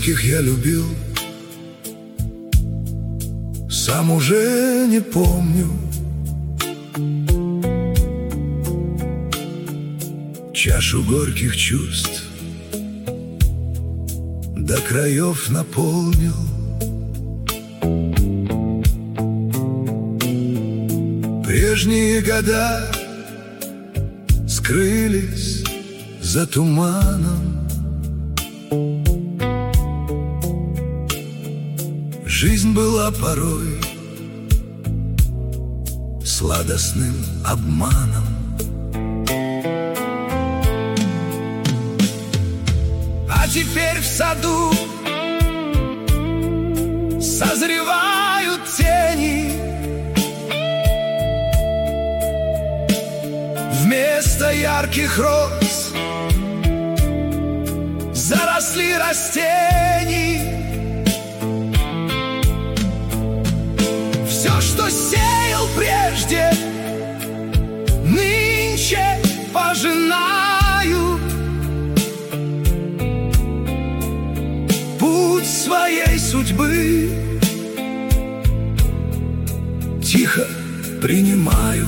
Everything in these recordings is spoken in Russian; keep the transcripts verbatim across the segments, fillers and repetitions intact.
Скольких я любил, сам уже не помню. Чашу горьких чувств до краев наполнил. Прежние года скрылись за туманом. Жизнь была порой сладостным обманом. А теперь в саду созревают тени. Вместо ярких роз заросли растений. Все, что сеял прежде, нынче пожинаю. Путь своей судьбы тихо принимаю.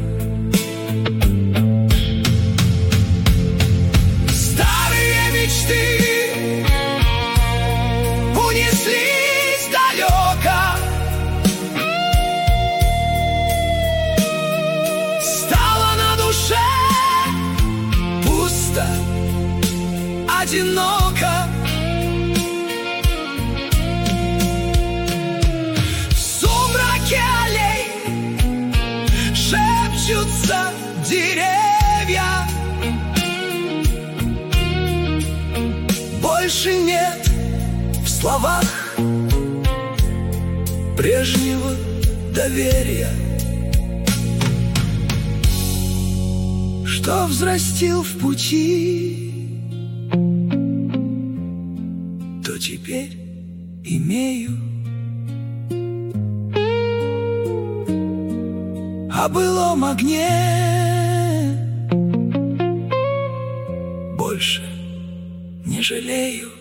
Старые мечты унеслись далеко. Стало на душе пусто, одиноко. Шепчутся деревья, больше нет в словах прежнего доверия, что взрастил в пути, то теперь имею. О былом огне больше не жалею.